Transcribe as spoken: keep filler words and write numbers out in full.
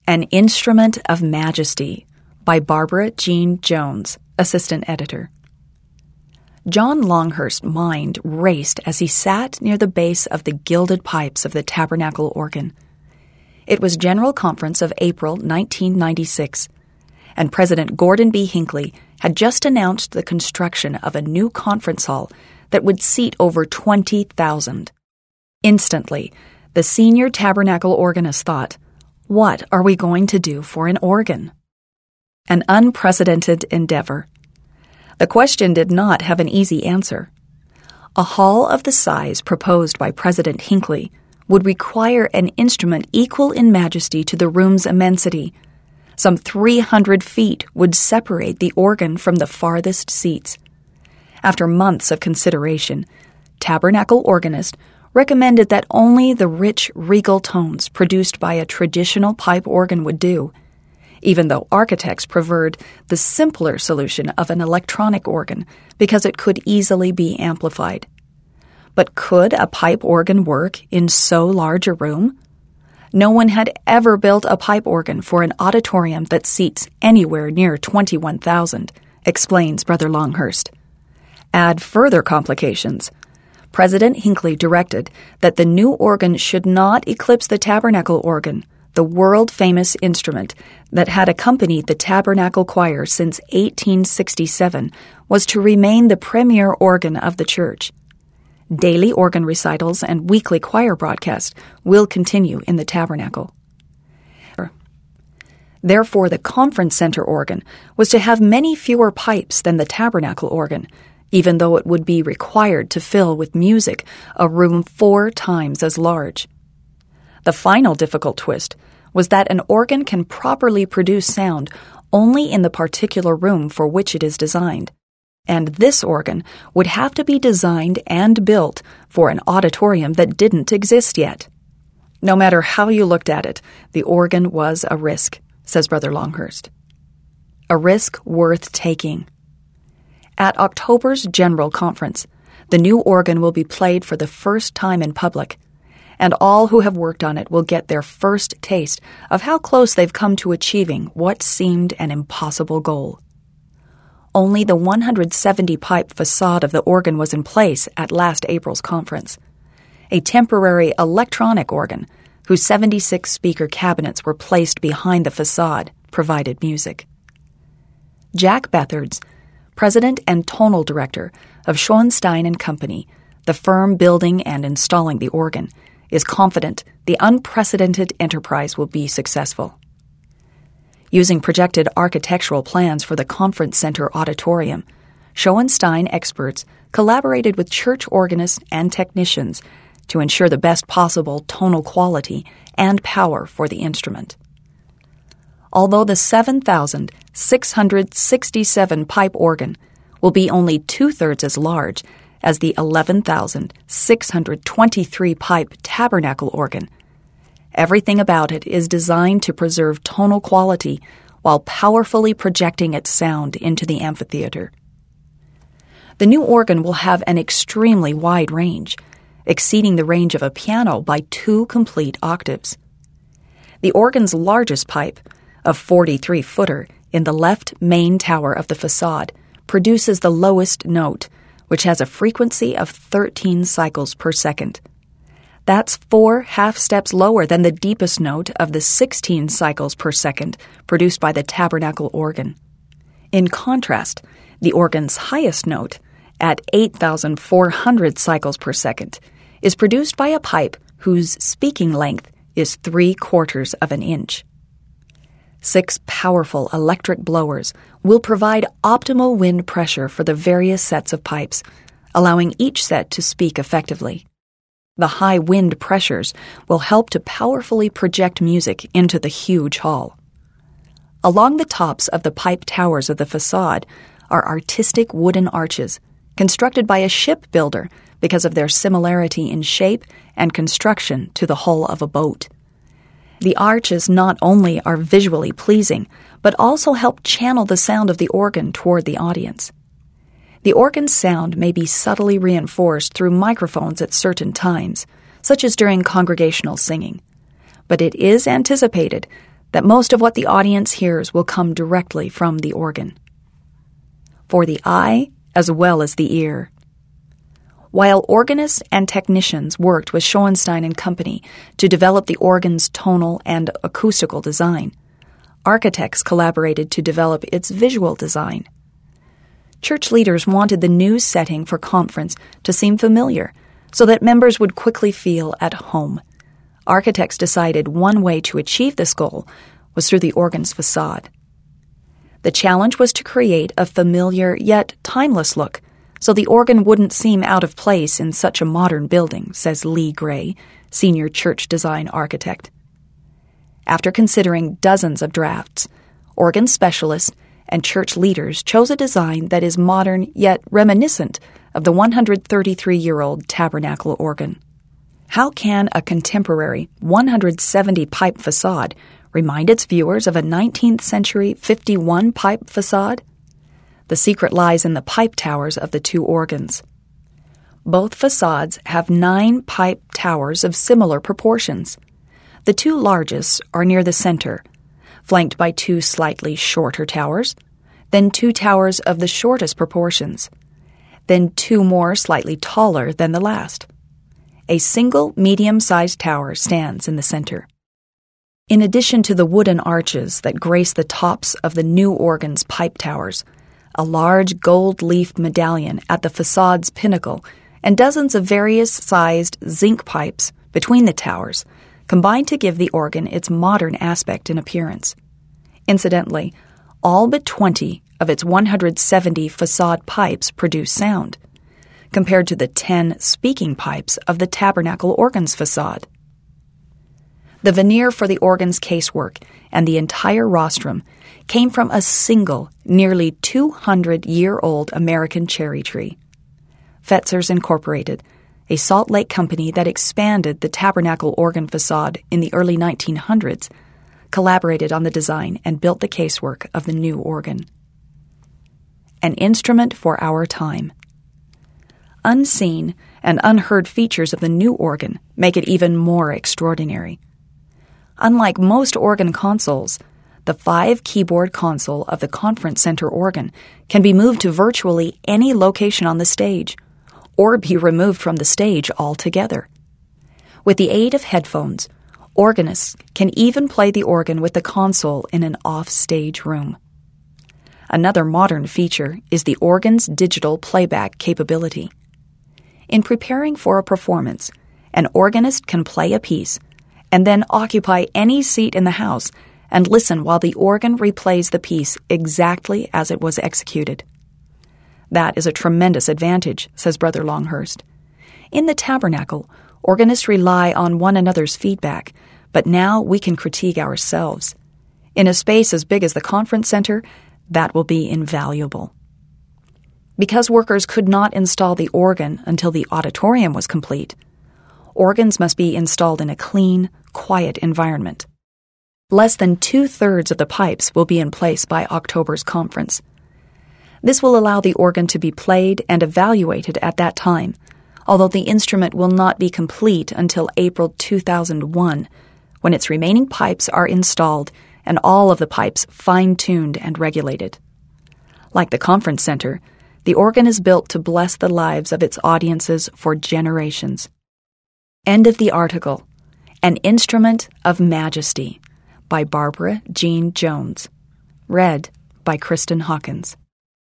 An Instrument of Majesty by Barbara Jean Jones, Assistant Editor. John Longhurst's mind raced as he sat near the base of the gilded pipes of the tabernacle organ. It was General Conference of April nineteen ninety-six, and President Gordon B. Hinckley had just announced the construction of a new conference hall that would seat over twenty thousand. Instantly, the senior tabernacle organist thought, "What are we going to do for an organ?" An unprecedented endeavor. The question did not have an easy answer. A hall of the size proposed by President Hinckley would require an instrument equal in majesty to the room's immensity. Some three hundred feet would separate the organ from the farthest seats. After months of consideration, tabernacle organist recommended that only the rich, regal tones produced by a traditional pipe organ would do, even though architects preferred the simpler solution of an electronic organ because it could easily be amplified. But could a pipe organ work in so large a room? No one had ever built a pipe organ for an auditorium that seats anywhere near twenty-one thousand, explains Brother Longhurst. Add further complications. President Hinckley directed that the new organ should not eclipse the tabernacle organ, the world-famous instrument that had accompanied the tabernacle choir since eighteen sixty-seven, was to remain the premier organ of the church. Daily organ recitals and weekly choir broadcasts will continue in the tabernacle. Therefore, the conference center organ was to have many fewer pipes than the tabernacle organ, even though it would be required to fill with music a room four times as large. The final difficult twist was that an organ can properly produce sound only in the particular room for which it is designed, and this organ would have to be designed and built for an auditorium that didn't exist yet. No matter how you looked at it, the organ was a risk, says Brother Longhurst. A risk worth taking. At October's General Conference, the new organ will be played for the first time in public, and all who have worked on it will get their first taste of how close they've come to achieving what seemed an impossible goal. Only the one hundred seventy pipe facade of the organ was in place at last April's conference, a temporary electronic organ whose seventy-six speaker cabinets were placed behind the facade provided music. Jack Bethards, President and Tonal Director of Schoenstein and Company, the firm building and installing the organ, is confident the unprecedented enterprise will be successful. Using projected architectural plans for the conference center auditorium, Schoenstein experts collaborated with church organists and technicians to ensure the best possible tonal quality and power for the instrument. Although the seven thousand six hundred sixty-seven pipe organ will be only two-thirds as large as the eleven thousand six hundred twenty-three pipe tabernacle organ, everything about it is designed to preserve tonal quality while powerfully projecting its sound into the amphitheater. The new organ will have an extremely wide range, exceeding the range of a piano by two complete octaves. The organ's largest pipe, a forty-three footer in the left main tower of the facade, produces the lowest note, which has a frequency of thirteen cycles per second. That's four half steps lower than the deepest note of the sixteen cycles per second produced by the tabernacle organ. In contrast, the organ's highest note, at eight thousand four hundred cycles per second, is produced by a pipe whose speaking length is three quarters of an inch. Six powerful electric blowers will provide optimal wind pressure for the various sets of pipes, allowing each set to speak effectively. The high wind pressures will help to powerfully project music into the huge hall. Along the tops of the pipe towers of the facade are artistic wooden arches, constructed by a shipbuilder because of their similarity in shape and construction to the hull of a boat. The arches not only are visually pleasing, but also help channel the sound of the organ toward the audience. The organ's sound may be subtly reinforced through microphones at certain times, such as during congregational singing, but it is anticipated that most of what the audience hears will come directly from the organ. For the eye as well as the ear. While organists and technicians worked with Schoenstein and Company to develop the organ's tonal and acoustical design, architects collaborated to develop its visual design. Church leaders wanted the new setting for conference to seem familiar so that members would quickly feel at home. Architects decided one way to achieve this goal was through the organ's facade. The challenge was to create a familiar yet timeless look so the organ wouldn't seem out of place in such a modern building, says Lee Gray, senior church design architect. After considering dozens of drafts, organ specialists and church leaders chose a design that is modern yet reminiscent of the one hundred thirty-three-year-old tabernacle organ. How can a contemporary one hundred seventy pipe facade remind its viewers of a nineteenth century fifty-one pipe facade? The secret lies in the pipe towers of the two organs. Both facades have nine pipe towers of similar proportions. The two largest are near the center, flanked by two slightly shorter towers, then two towers of the shortest proportions, then two more slightly taller than the last. A single medium-sized tower stands in the center. In addition to the wooden arches that grace the tops of the new organ's pipe towers, a large gold-leafed medallion at the facade's pinnacle and dozens of various-sized zinc pipes between the towers combine to give the organ its modern aspect and appearance. Incidentally, all but twenty of its one hundred seventy facade pipes produce sound, compared to the ten speaking pipes of the tabernacle organ's facade. The veneer for the organ's casework and the entire rostrum came from a single, nearly two hundred year old American cherry tree. Fetzers Incorporated, a Salt Lake company that expanded the tabernacle organ facade in the early nineteen hundreds, collaborated on the design and built the casework of the new organ. An instrument for our time. Unseen and unheard features of the new organ make it even more extraordinary. Unlike most organ consoles, the five-keyboard console of the conference center organ can be moved to virtually any location on the stage, or be removed from the stage altogether. With the aid of headphones, organists can even play the organ with the console in an off-stage room. Another modern feature is the organ's digital playback capability. In preparing for a performance, an organist can play a piece and then occupy any seat in the house and listen while the organ replays the piece exactly as it was executed. That is a tremendous advantage, says Brother Longhurst. In the tabernacle, organists rely on one another's feedback, but now we can critique ourselves. In a space as big as the conference center, that will be invaluable. Because workers could not install the organ until the auditorium was complete, organs must be installed in a clean, quiet environment. Less than two-thirds of the pipes will be in place by October's conference. This will allow the organ to be played and evaluated at that time, although the instrument will not be complete until April two thousand one, when its remaining pipes are installed and all of the pipes fine-tuned and regulated. Like the conference center, the organ is built to bless the lives of its audiences for generations. End of the article. An Instrument of Majesty by Barbara Jean Jones. Read by Kristen Hawkins.